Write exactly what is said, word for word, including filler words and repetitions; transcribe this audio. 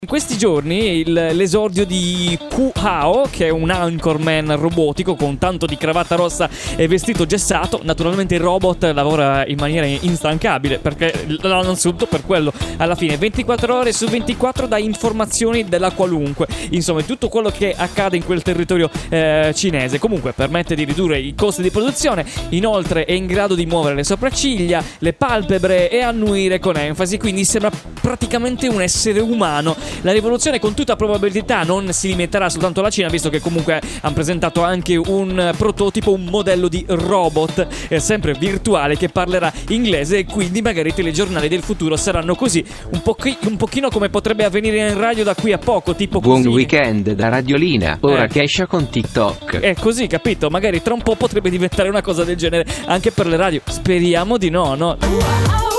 In questi giorni il, l'esordio di Ku Hao, che è un anchorman robotico con tanto di cravatta rossa e vestito gessato. Naturalmente il robot lavora in maniera instancabile perché l'hanno assunto per quello. Alla fine ventiquattro ore su ventiquattro dà informazioni della qualunque. Insomma, tutto quello che accade in quel territorio eh, cinese. Comunque permette di ridurre i costi di produzione. Inoltre è in grado di muovere le sopracciglia, le palpebre e annuire con enfasi. Quindi sembra praticamente un essere umano. La rivoluzione con tutta probabilità non si limiterà soltanto alla Cina, visto che comunque hanno presentato anche un prototipo, un modello di robot eh, sempre virtuale che parlerà inglese, e quindi magari i telegiornali del futuro saranno così, un, pochi, un pochino come potrebbe avvenire in radio da qui a poco, tipo Buon così. weekend da Radiolina, ora Eh. che esce con TikTok. È così, capito? Magari tra un po' potrebbe diventare una cosa del genere anche per le radio. Speriamo di no, no?